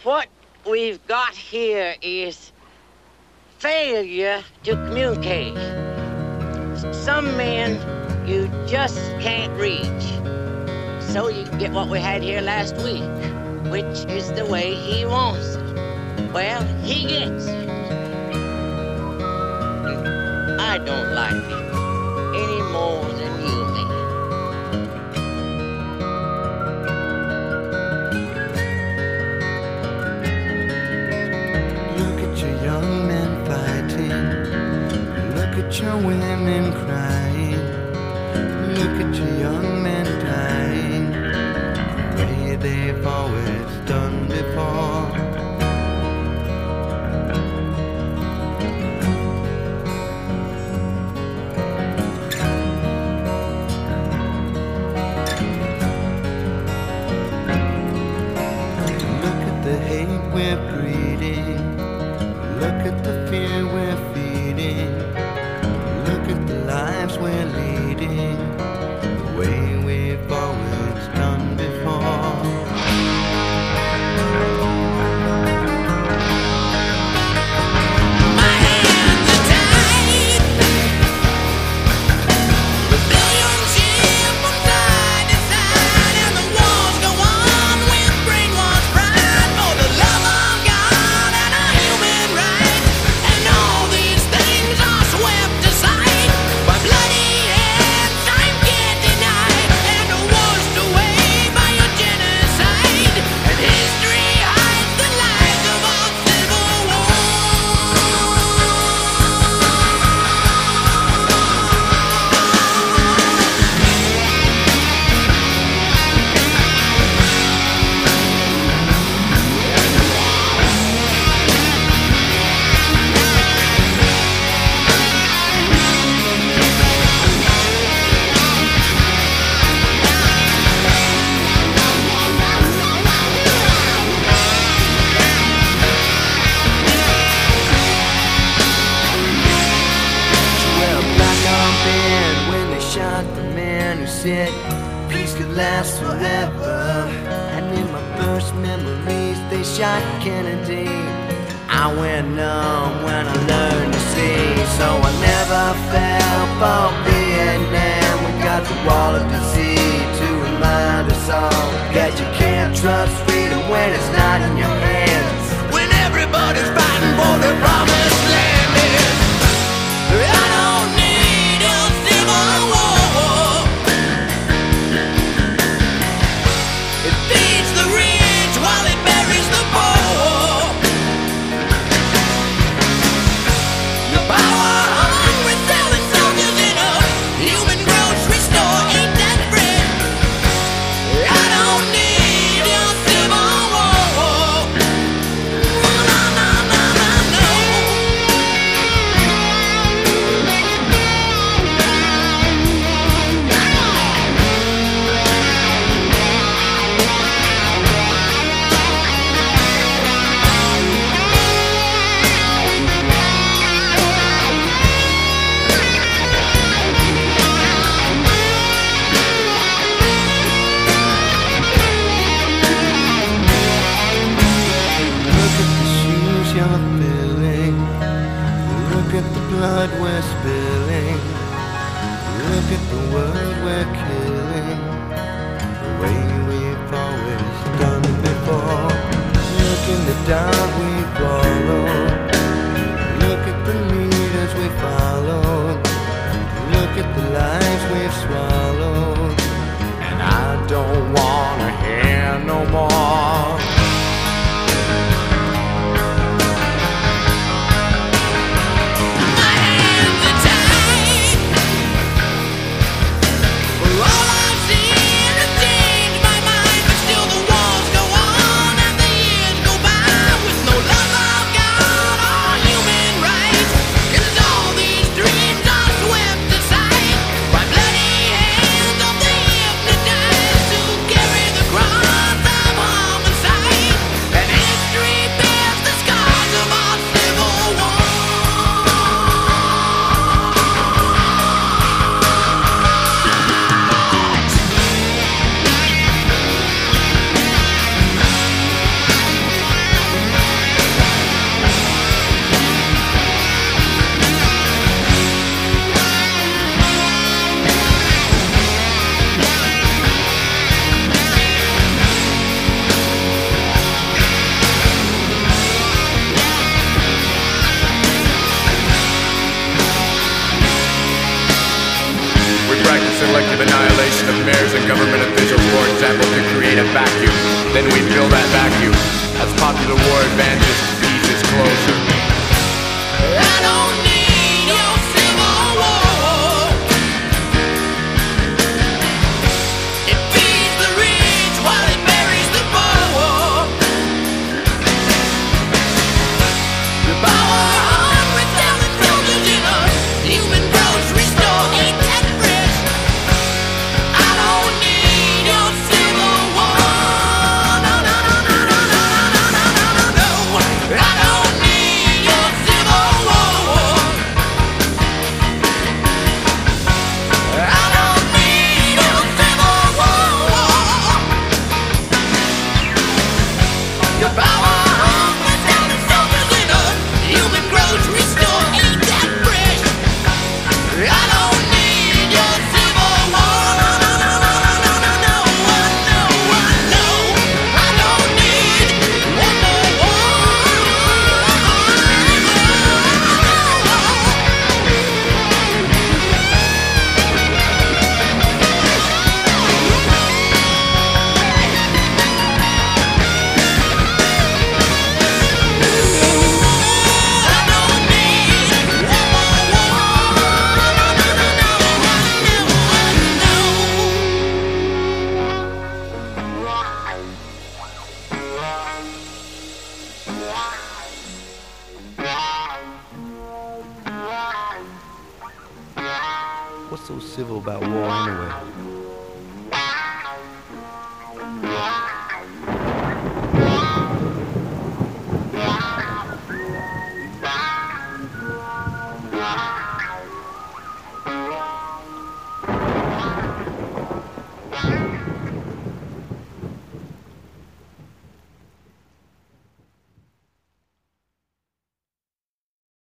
What we've got here is failure to communicate. Some men you just can't reach. So you get what we had here last week, which is the way he wants it. Well, he gets it. I don't like it any more than you may. Look at your young men fighting. Look at your women crying. Look at your young men dying the way they've always done before. Look at the hate we're breeding. Look at the fear we're feeding. Look at the lives we're leading, the way we've always done before. My hands are tied. Rebellion shift from side to side, and the wars go on with brainwashed pride for the love of God and our human rights. And all these things are swept aside by bloody hands. Time can't deny, and washed away by your genocide. And history hides the lies of our civil war. Wear a black armband when they shot the man who said peace could last forever. And in my first memories, they shot Kennedy. I went numb when I learned to see, so I never fell for Vietnam. We got the wall of disease to remind us all that you can't trust freedom when it's not in your hands. When everybody's fighting for the promised land is, I don't need a civil war. It feeds the rich while it buries the poor. The power-hungry selling soldiers in a human grocery store, ain't that friend? I don't need a civil war. No, no, no, no, no. Look at the shoes you're filling. Look at the blood we're spilling. Look at the world we're killing, the way we've always done before. Look in the dark we follow. Look at the leaders we followed. Look at the lives we've swallowed. And I don't wanna hear no more. My hands are tied. All I've seen has changed my mind, but still the wars go on and the years go by with no love of God or human rights. 'Cause all these dreams are swept aside by bloody hands of the hypnotized who carry the cross of mayors and government officials, for example, to create a vacuum. Then we fill that vacuum. As popular war advances, peace is closer. I don't need your civil war. It feeds the rich while it buries the poor. The power-hungry talent soldiers in a human grocery store ain't that fresh. I don't need your civil war. No, no, no, no, no, no, no, no, no, no, no. I don't need your civil war. I don't need your civil war. Your power-hungry talent soldiers in a human grocery store ain't that fresh. I don't need your civil war. No, no, no, no, no, no, no, no, no. I don't need one more What's so civil about war anyway?